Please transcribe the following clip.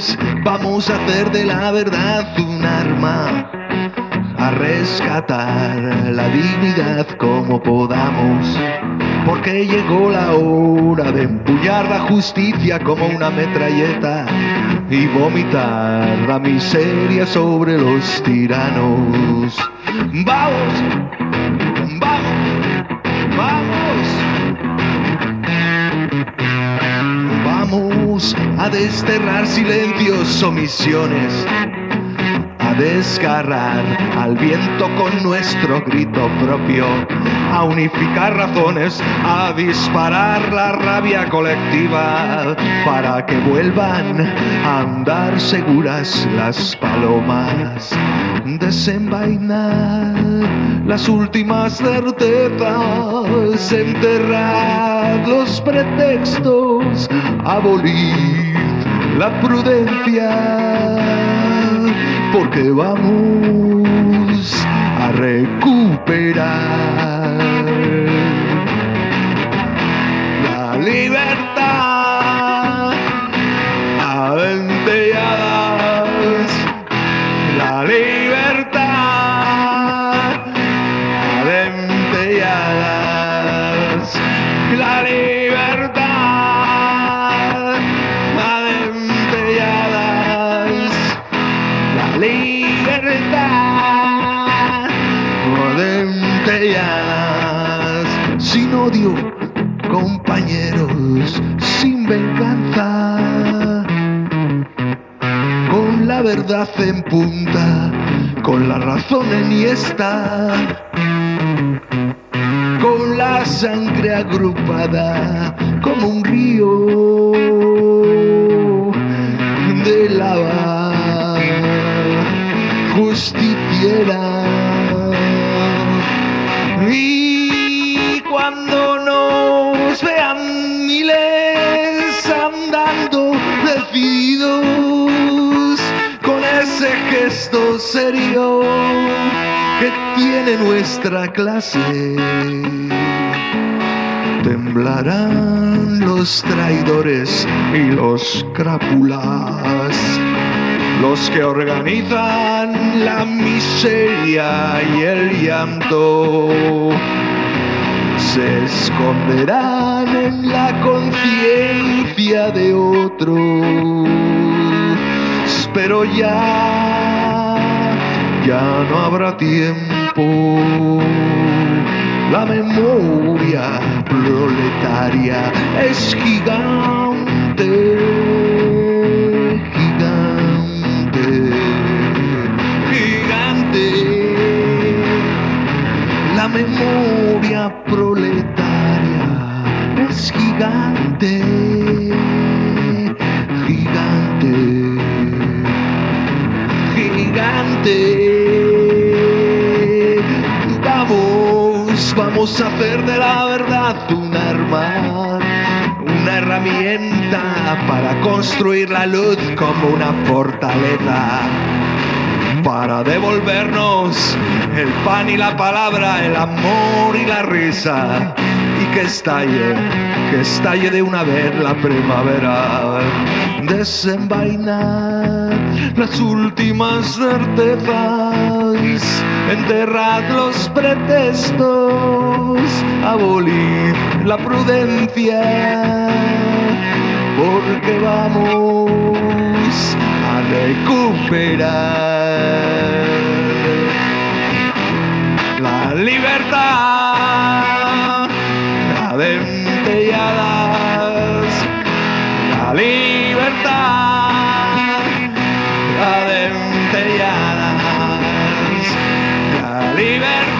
vamos a hacer de la verdad un arma, a rescatar la dignidad como podamos, porque llegó la hora de empuñar la justicia como una metralleta y vomitar la miseria sobre los tiranos. Vamos, vamos, vamos. Vamos a desterrar silencios, omisiones, a desgarrar al viento con nuestro grito propio, a unificar razones, a disparar la rabia colectiva para que vuelvan a andar seguras las palomas, desenvainar las últimas certezas, enterrar los pretextos, abolir la prudencia, porque vamos a recuperar la libertad a dentelladas, la libertad a dentelladas, la libertad a dentelladas, la libertad a dentelladas, sin odio, compañeros, sin venganza, con la verdad en punta, con la razón enhiesta, con la sangre agrupada como un río de lava justiciera. Y cuando nos vean miles andando decididos con ese gesto serio que tiene nuestra clase, temblarán los traidores y los crápulas, los que organizan la miseria y el llanto. Se esconderán en la conciencia de otros, pero ya no habrá tiempo. La memoria proletaria es gigante, gigante, gigante. La memoria proletaria es gigante, gigante, gigante. Vamos a hacer de la verdad un arma, una herramienta para construir la luz como una fortaleza, para devolvernos el pan y la palabra, el amor y la risa, y que estalle de una vez la primavera, desenvainar las últimas certezas, enterrad los pretextos, abolir la prudencia, porque vamos a recuperar la libertad a dentelladas, la libertad a dentelladas, la libertad